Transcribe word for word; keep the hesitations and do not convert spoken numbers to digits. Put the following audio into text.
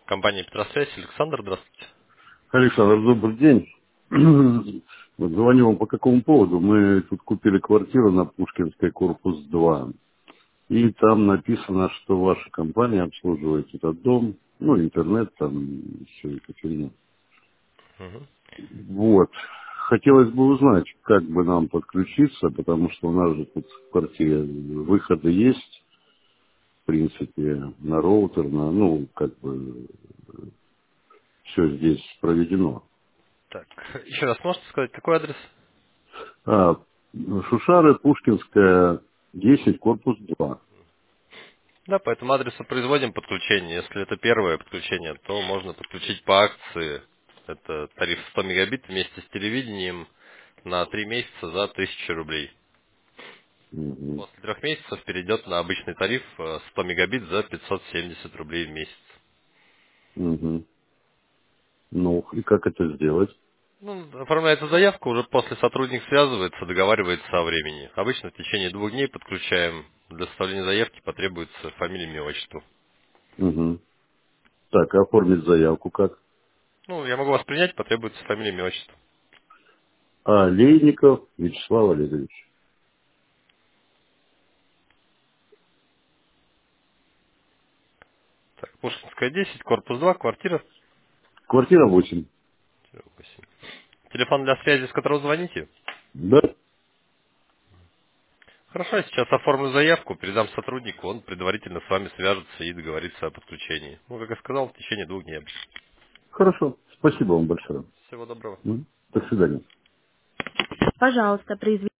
Компания Петросвязь. Александр, здравствуйте. Александр, добрый день. Вот звоню вам по какому поводу. Мы тут купили квартиру на Пушкинской, корпус два. И там написано, что ваша компания обслуживает этот дом. Ну, интернет там, все это фигня. Мгм. Вот. Хотелось бы узнать, как бы нам подключиться, потому что у нас же тут в квартире выходы есть, в принципе, на роутер, на, ну, как бы, все здесь проведено. Так, еще раз можете сказать, какой адрес? А, Шушары, Пушкинская, десять, корпус два. Да, по этому адресу производим подключение. Если это первое подключение, то можно подключить по акции. Это тариф сто мегабит вместе с телевидением на три месяца за тысячу рублей. Мгм, После трех месяцев перейдет на обычный тариф э, сто мегабит за пятьсот семьдесят рублей в месяц. мгм. Ну, и как это сделать? Ну, оформляется заявка, уже после сотрудник связывается, договаривается о времени. Обычно в течение двух дней подключаем. Для составления заявки потребуется фамилия, имя, отчество. Мгм. Так, а оформить заявку как? Ну, я могу вас принять, потребуется фамилия, имя, отчество. А, Лейников Вячеслав Олегович. Так, Пушкинская, десять, корпус два, квартира Квартира восемь. восемь. Телефон для связи, с которого звоните. Да? Хорошо, я сейчас оформлю заявку, передам сотруднику, он предварительно с вами свяжется и договорится о подключении. Ну, как я сказал, в течение двух дней. Хорошо. Спасибо вам большое. Всего доброго. М? До свидания. Пожалуйста, произведите